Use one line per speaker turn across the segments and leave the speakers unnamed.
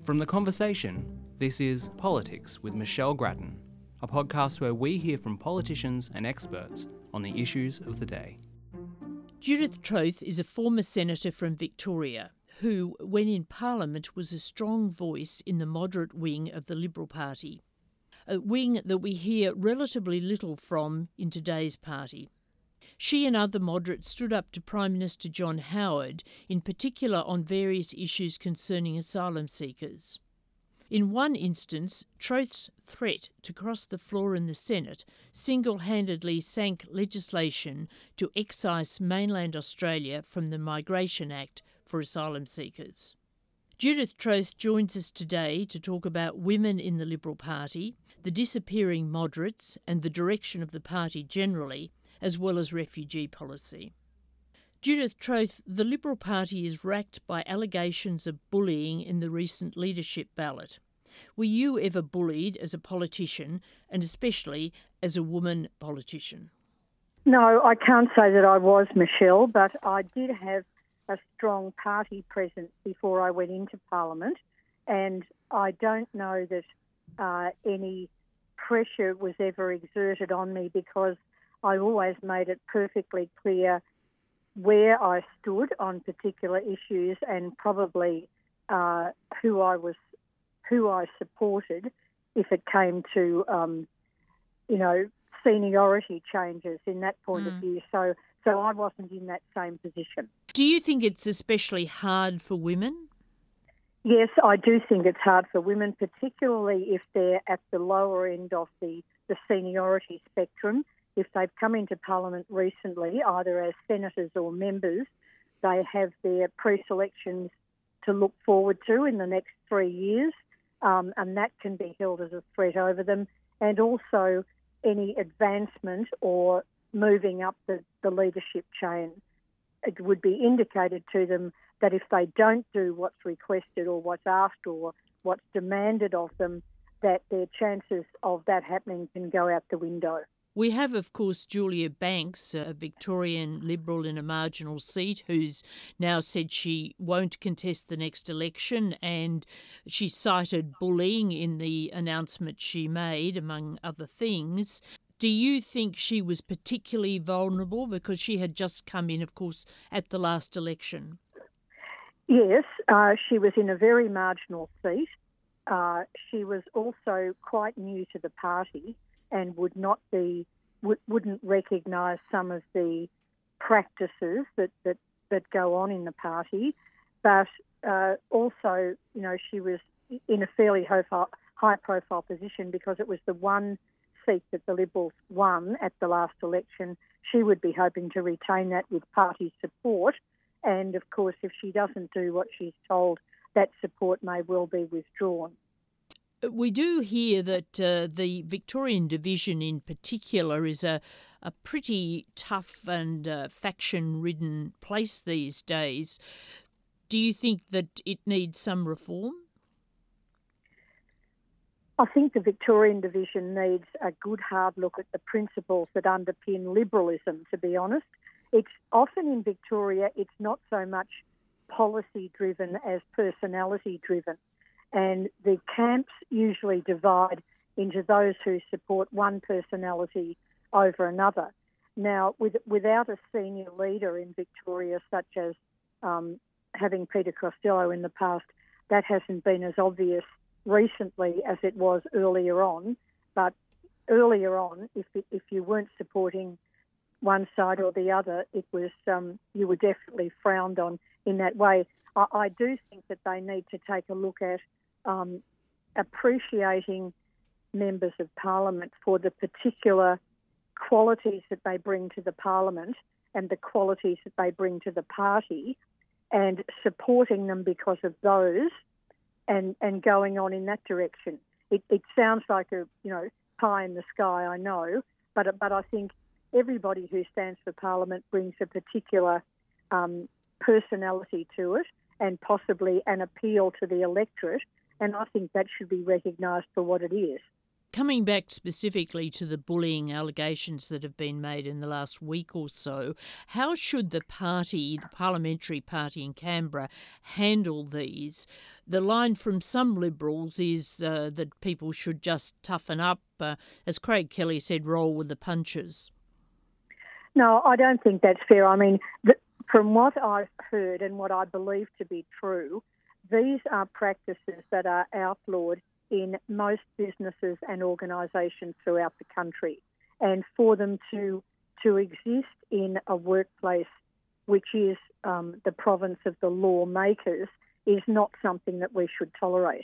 From The Conversation, this is Politics with Michelle Grattan, a podcast where we hear from politicians and experts on the issues of the day.
Judith Troth is a former senator from Victoria who, when in Parliament, was a strong voice in the moderate wing of the Liberal Party, a wing that we hear relatively little from in today's party. She and other moderates stood up to Prime Minister John Howard, in particular on various issues concerning asylum seekers. In one instance, Troth's threat to cross the floor in the Senate single-handedly sank legislation to excise mainland Australia from the Migration Act for asylum seekers. Judith Troth joins us today to talk about women in the Liberal Party, the disappearing moderates and the direction of the party generally, as well as refugee policy. Judith Troth, the Liberal Party is racked by allegations of bullying in the recent leadership ballot. Were you ever bullied as a politician, and especially as a woman politician?
No, I can't say that I was, Michelle, but I did have a strong party presence before I went into Parliament, and I don't know that any pressure was ever exerted on me because I always made it perfectly clear where I stood on particular issues and probably who I supported if it came to, seniority changes in that point of view. So I wasn't in that same position.
Do you think it's especially hard for women?
Yes, I do think it's hard for women, particularly if they're at the lower end of the seniority spectrum. If they've come into Parliament recently, either as senators or members, they have their pre-selections to look forward to in the next 3 years, and that can be held as a threat over them. And also any advancement or moving up the leadership chain. It would be indicated to them that if they don't do what's requested or what's asked or what's demanded of them, that their chances of that happening can go out the window.
We have, of course, Julia Banks, a Victorian Liberal in a marginal seat, who's now said she won't contest the next election, and she cited bullying in the announcement she made, among other things. Do you think she was particularly vulnerable because she had just come in, of course, at the last election?
Yes, she was in a very marginal seat. She was also quite new to the party and wouldn't recognise some of the practices that go on in the party. But also, she was in a fairly high-profile position because it was the one seat that the Liberals won at the last election. She would be hoping to retain that with party support. And, of course, if she doesn't do what she's told, that support may well be withdrawn.
We do hear that the Victorian division in particular is a pretty tough and faction-ridden place these days. Do you think that it needs some reform?
I think the Victorian division needs a good hard look at the principles that underpin liberalism, to be honest. It's often in Victoria, it's not so much policy-driven as personality-driven. And the camps usually divide into those who support one personality over another. Now, without a senior leader in Victoria, such as having Peter Costello in the past, that hasn't been as obvious recently as it was earlier on. But earlier on, if you weren't supporting one side or the other, it was you were definitely frowned on in that way. I do think that they need to take a look at appreciating members of Parliament for the particular qualities that they bring to the Parliament and the qualities that they bring to the party, and supporting them because of those and going on in that direction. It sounds like a pie in the sky, I know, but I think everybody who stands for Parliament brings a particular personality to it and possibly an appeal to the electorate, and I think that should be recognised for what it is.
Coming back specifically to the bullying allegations that have been made in the last week or so, how should the parliamentary party in Canberra, handle these? The line from some Liberals is that people should just toughen up, as Craig Kelly said, roll with the punches.
No, I don't think that's fair. I mean, from what I've heard and what I believe to be true, these are practices that are outlawed in most businesses and organisations throughout the country. And for them to exist in a workplace which is the province of the lawmakers is not something that we should tolerate.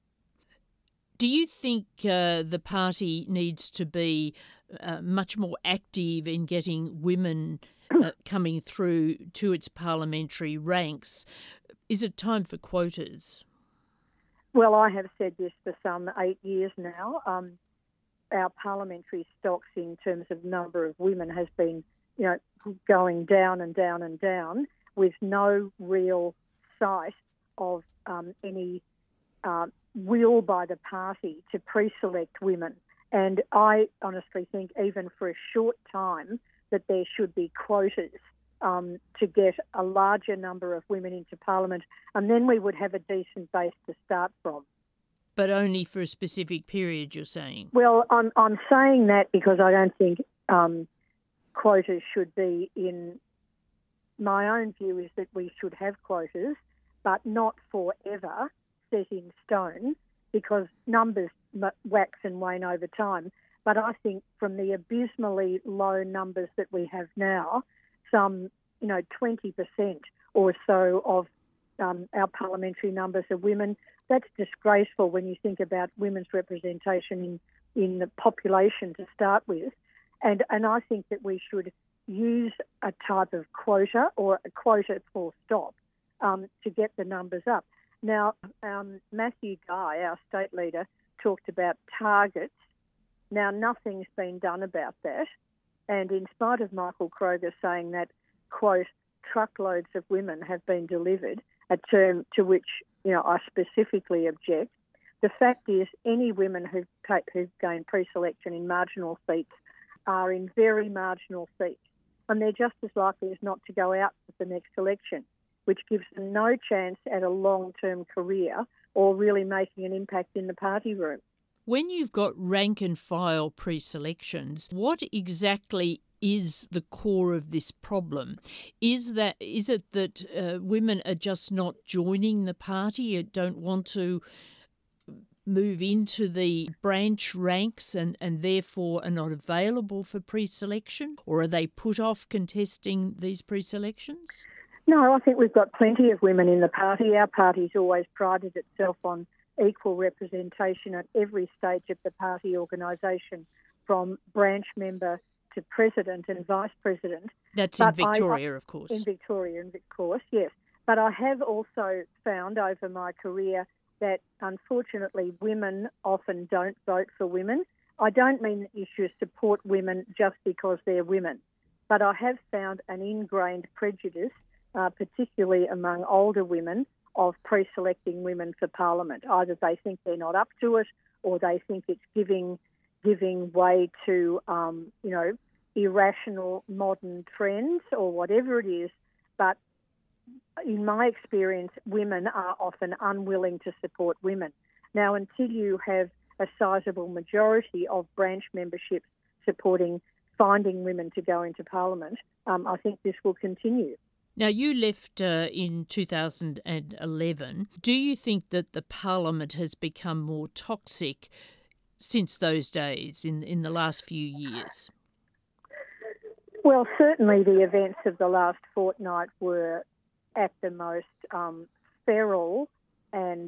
Do you think the party needs to be much more active in getting women coming through to its parliamentary ranks? Is it time for quotas?
Well, I have said this for some 8 years now. Our parliamentary stocks in terms of number of women has been, going down and down and down with no real sight of any will by the party to pre-select women. And I honestly think even for a short time that there should be quotas to get a larger number of women into Parliament, and then we would have a decent base to start from.
But only for a specific period, you're saying?
Well, I'm saying that because I don't think quotas should be in... My own view is that we should have quotas, but not forever set in stone, because numbers wax and wane over time. But I think from the abysmally low numbers that we have now, some 20% or so of our parliamentary numbers are women. That's disgraceful when you think about women's representation in the population to start with. And I think that we should use a type of quota or a quota full stop to get the numbers up. Now, Matthew Guy, our state leader, talked about targets. Now, nothing's been done about that. And in spite of Michael Kroger saying that, quote, truckloads of women have been delivered, a term to which, I specifically object, the fact is any women who've gained pre-selection in marginal seats are in very marginal seats, and they're just as likely as not to go out at the next election, which gives them no chance at a long-term career or really making an impact in the party room.
When you've got rank and file pre-selections, what exactly is the core of this problem? Is it that women are just not joining the party, don't want to move into the branch ranks and therefore are not available for pre-selection? Or are they put off contesting these pre-selections?
No, I think we've got plenty of women in the party. Our party's always prided itself on equal representation at every stage of the party organisation, from branch member to president and vice president.
That's in Victoria, of course.
In Victoria, of course, yes. But I have also found over my career that, unfortunately, women often don't vote for women. I don't mean that you should support women just because they're women, but I have found an ingrained prejudice, particularly among older women, of pre-selecting women for Parliament. Either they think they're not up to it, or they think it's giving way to, irrational modern trends or whatever it is. But in my experience, women are often unwilling to support women. Now, until you have a sizable majority of branch memberships supporting finding women to go into Parliament, I think this will continue.
Now, you left in 2011. Do you think that the Parliament has become more toxic since those days, in the last few years?
Well, certainly the events of the last fortnight were at the most feral and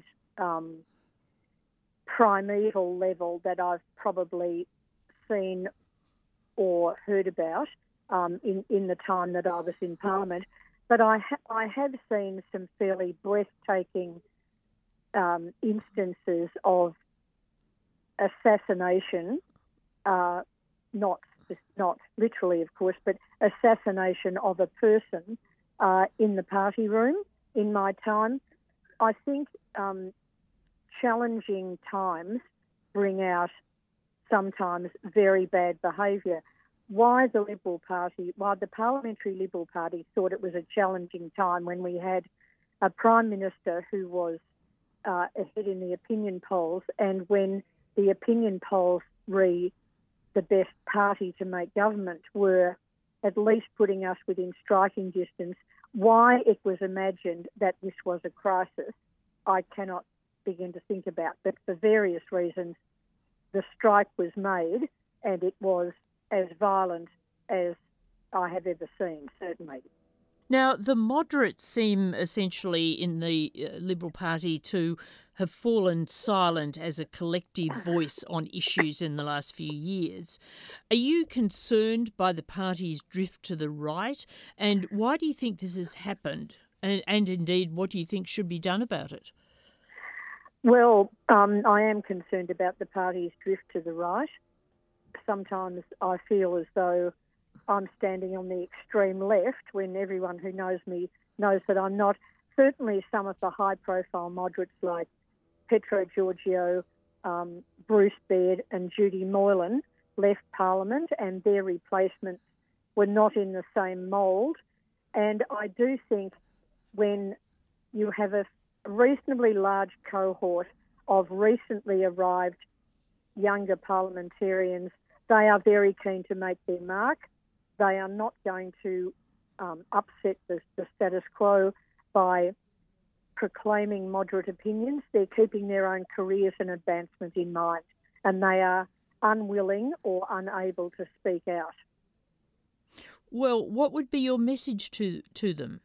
primeval level that I've probably seen or heard about in the time that I was in Parliament. But I have seen some fairly breathtaking instances of assassination, not literally, of course, but assassination of a person in the party room in my time. I think challenging times bring out sometimes very bad behaviour. Why the Parliamentary Liberal Party thought it was a challenging time when we had a Prime Minister who was ahead in the opinion polls, and when the opinion polls re the best party to make government were at least putting us within striking distance. Why it was imagined that this was a crisis, I cannot begin to think about. But for various reasons, the strike was made, and it was as violent as I have ever seen, certainly.
Now, the moderates seem essentially in the Liberal Party to have fallen silent as a collective voice on issues in the last few years. Are you concerned by the party's drift to the right? And why do you think this has happened? And indeed, what do you think should be done about it?
Well, I am concerned about the party's drift to the right. Sometimes I feel as though I'm standing on the extreme left when everyone who knows me knows that I'm not. Certainly some of the high-profile moderates like Petro Georgiou, Bruce Baird and Judy Moylan left Parliament, and their replacements were not in the same mould. And I do think when you have a reasonably large cohort of recently arrived younger parliamentarians, they are very keen to make their mark. They are not going to upset the status quo by proclaiming moderate opinions. They're keeping their own careers and advancement in mind, and they are unwilling or unable to speak out.
Well, what would be your message to them?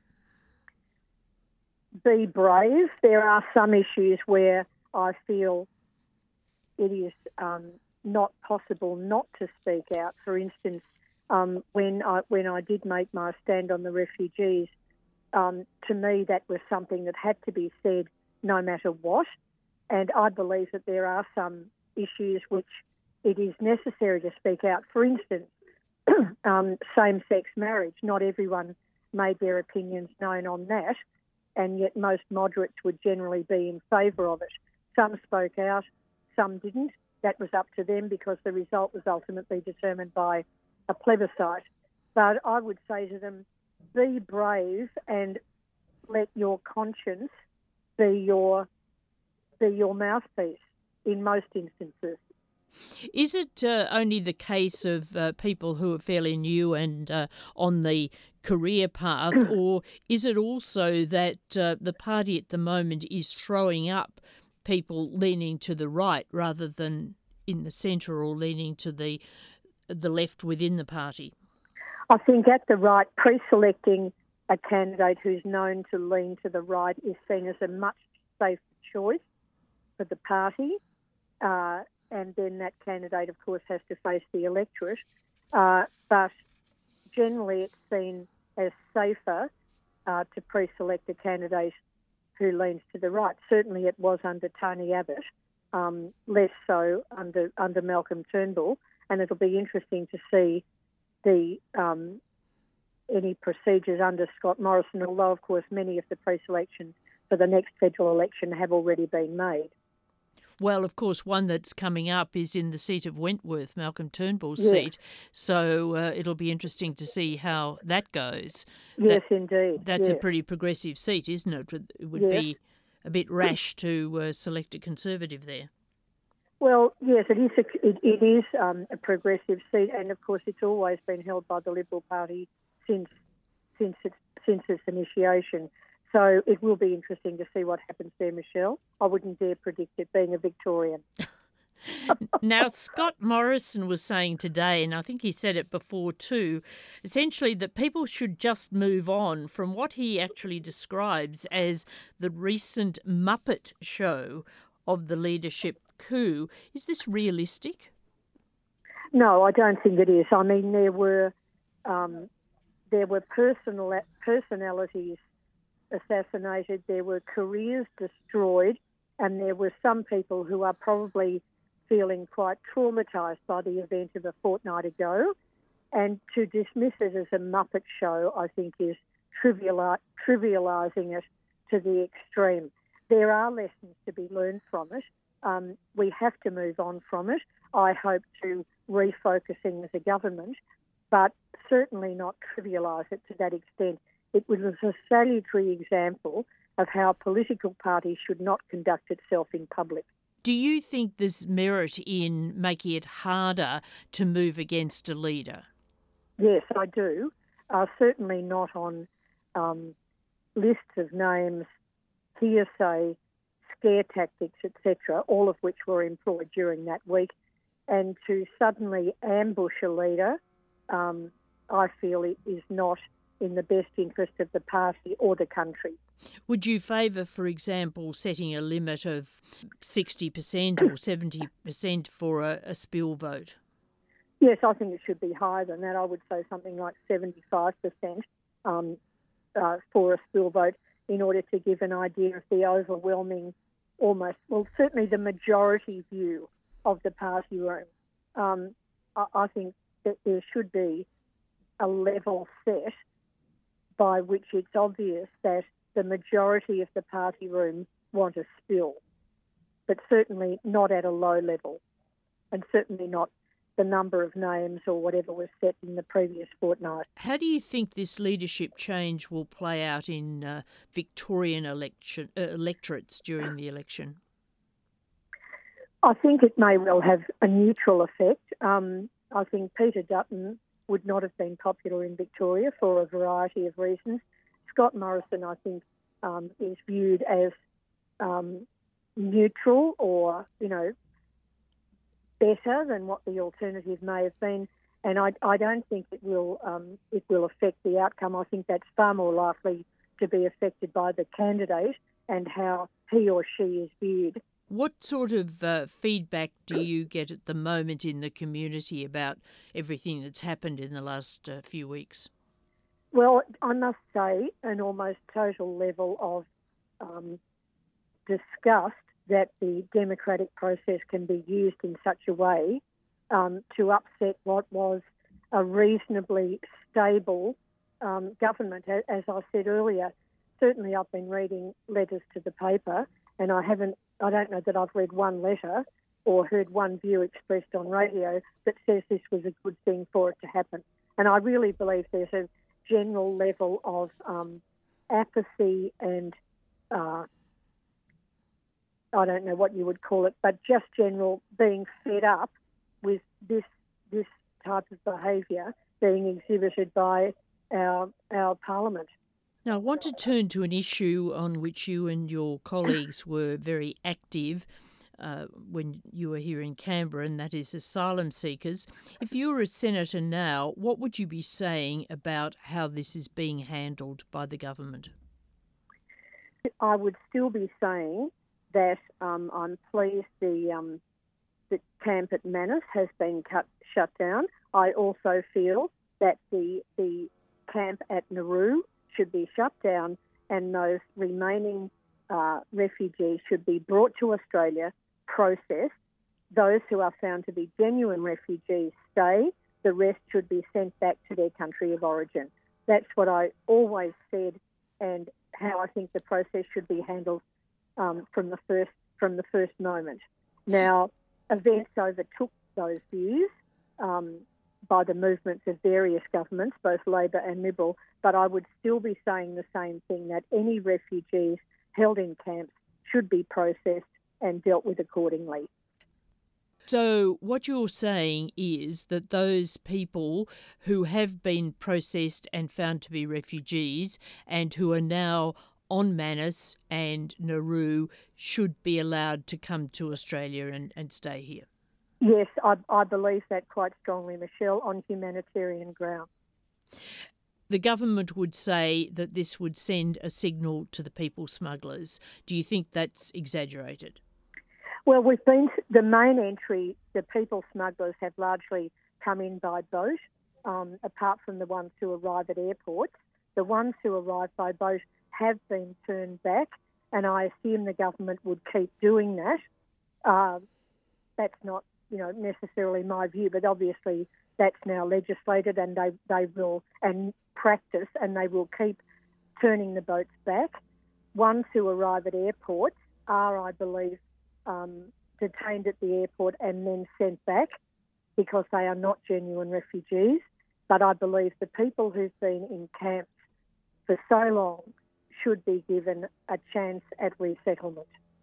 Be brave. There are some issues where I feel it is not possible not to speak out. For instance, when I did make my stand on the refugees, to me that was something that had to be said no matter what. And I believe that there are some issues which it is necessary to speak out. For instance, same-sex marriage. Not everyone made their opinions known on that, and yet most moderates would generally be in favour of it. Some spoke out, some didn't. That was up to them because the result was ultimately determined by a plebiscite. But I would say to them, be brave and let your conscience be your mouthpiece in most instances.
Is it only the case of people who are fairly new and on the career path, or is it also that the party at the moment is throwing up people leaning to the right rather than in the centre or leaning to the left within the party?
I think at the right, pre-selecting a candidate who's known to lean to the right is seen as a much safer choice for the party. And then that candidate, of course, has to face the electorate. But generally it's seen as safer to pre-select a candidate who leans to the right. Certainly it was under Tony Abbott, less so under Malcolm Turnbull. And it'll be interesting to see any procedures under Scott Morrison, although, of course, many of the pre-selections for the next federal election have already been made.
Well, of course, one that's coming up is in the seat of Wentworth, Malcolm Turnbull's seat. So it'll be interesting to see how that goes.
Yes, indeed.
That's a pretty progressive seat, isn't it? It would be a bit rash to select a Conservative there.
Well, yes, it is a progressive seat, and of course it's always been held by the Liberal Party since its initiation. So it will be interesting to see what happens there, Michelle. I wouldn't dare predict it, being a Victorian.
Now, Scott Morrison was saying today, and I think he said it before too, essentially that people should just move on from what he actually describes as the recent Muppet show of the leadership coup. Is this realistic?
No, I don't think it is. I mean, there were personalities assassinated, there were careers destroyed, and there were some people who are probably feeling quite traumatised by the event of a fortnight ago. And to dismiss it as a Muppet show, I think, is trivialising it to the extreme. There are lessons to be learned from it. We have to move on from it. I hope to refocus things as a government, but certainly not trivialise it to that extent. It was a salutary example of how a political party should not conduct itself in public.
Do you think there's merit in making it harder to move against a leader?
Yes, I do. Certainly not on lists of names, hearsay, scare tactics, etc., all of which were employed during that week. And to suddenly ambush a leader, I feel it is not in the best interest of the party or the country.
Would you favour, for example, setting a limit of 60% or 70% for a spill vote?
Yes, I think it should be higher than that. I would say something like 75% for a spill vote in order to give an idea of the overwhelming, certainly the majority view of the party room. I think that there should be a level set by which it's obvious that the majority of the party room want a spill, but certainly not at a low level, and certainly not the number of names or whatever was set in the previous fortnight.
How do you think this leadership change will play out in Victorian electorates during the election?
I think it may well have a neutral effect. I think Peter Dutton would not have been popular in Victoria for a variety of reasons. Scott Morrison, I think, is viewed as neutral or, better than what the alternative may have been. And I don't think it will affect the outcome. I think that's far more likely to be affected by the candidate and how he or she is viewed.
What sort of feedback do you get at the moment in the community about everything that's happened in the last few weeks?
Well, I must say an almost total level of disgust that the democratic process can be used in such a way to upset what was a reasonably stable government. As I said earlier, certainly I've been reading letters to the paper, and I don't know that I've read one letter or heard one view expressed on radio that says this was a good thing for it to happen. And I really believe there's a general level of apathy and I don't know what you would call it, but just general being fed up with this type of behaviour being exhibited by our Parliament.
Now, I want to turn to an issue on which you and your colleagues were very active when you were here in Canberra, and that is asylum seekers. If you were a senator now, what would you be saying about how this is being handled by the government?
I would still be saying that I'm pleased the camp at Manus has been shut down. I also feel that the camp at Nauru should be shut down, and those remaining refugees should be brought to Australia, processed. Those who are found to be genuine refugees stay. The rest should be sent back to their country of origin. That's what I always said, and how I think the process should be handled from the first moment. Now, events overtook those views by the movements of various governments, both Labor and Liberal, but I would still be saying the same thing, that any refugees held in camps should be processed and dealt with accordingly.
So what you're saying is that those people who have been processed and found to be refugees and who are now on Manus and Nauru should be allowed to come to Australia and stay here?
Yes, I believe that quite strongly, Michelle, on humanitarian grounds.
The government would say that this would send a signal to the people smugglers. Do you think that's exaggerated?
Well, the main entry, the people smugglers have largely come in by boat, apart from the ones who arrive at airports. The ones who arrive by boat have been turned back, and I assume the government would keep doing that. That's not, necessarily my view, but obviously that's now legislated, and they will, and practice, and they will keep turning the boats back. Ones who arrive at airports are, I believe, detained at the airport and then sent back because they are not genuine refugees. But I believe the people who've been in camps for so long should be given a chance at resettlement.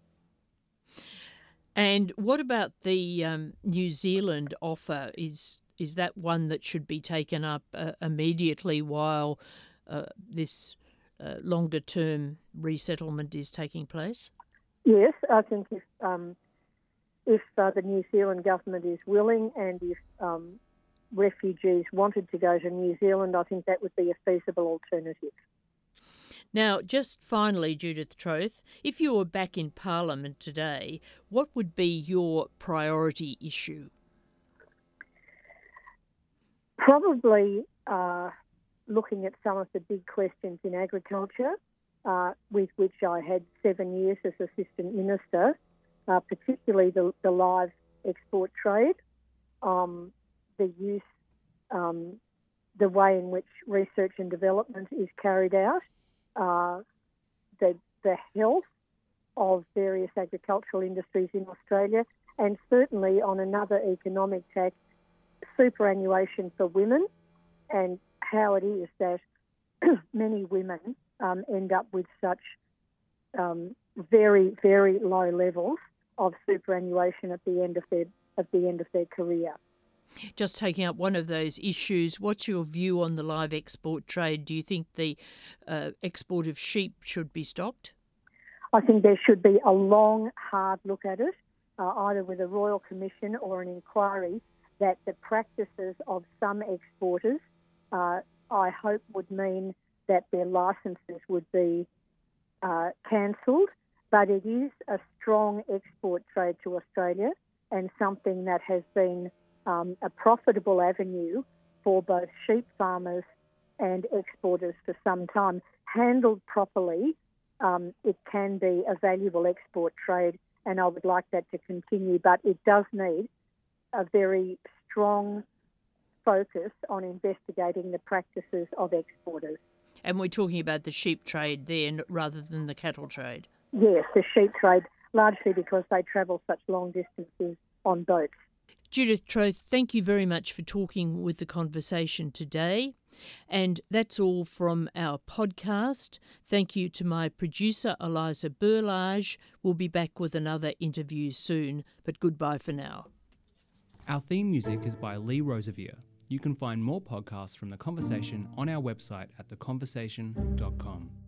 And what about the New Zealand offer? Is that one that should be taken up immediately while this longer-term resettlement is taking place?
Yes, I think if the New Zealand government is willing and if refugees wanted to go to New Zealand, I think that would be a feasible alternative.
Now, just finally, Judith Troth, if you were back in Parliament today, what would be your priority issue?
Probably looking at some of the big questions in agriculture, with which I had 7 years as Assistant Minister, particularly the live export trade, the use, the way in which research and development is carried out, the health of various agricultural industries in Australia, and certainly on another economic tack, superannuation for women, and how it is that many women end up with such very, very low levels of superannuation at the end of their career.
Just taking up one of those issues, what's your view on the live export trade? Do you think the export of sheep should be stopped?
I think there should be a long, hard look at it, either with a Royal Commission or an inquiry, that the practices of some exporters, I hope, would mean that their licences would be cancelled. But it is a strong export trade to Australia and something that has been a profitable avenue for both sheep farmers and exporters for some time. Handled properly, it can be a valuable export trade, and I would like that to continue, but it does need a very strong focus on investigating the practices of exporters.
And we're talking about the sheep trade there rather than the cattle trade?
Yes, the sheep trade, largely because they travel such long distances on boats.
Judith Troth, thank you very much for talking with The Conversation today. And that's all from our podcast. Thank you to my producer, Eliza Burlage. We'll be back with another interview soon, but goodbye for now.
Our theme music is by Lee Rosevier. You can find more podcasts from The Conversation on our website at theconversation.com.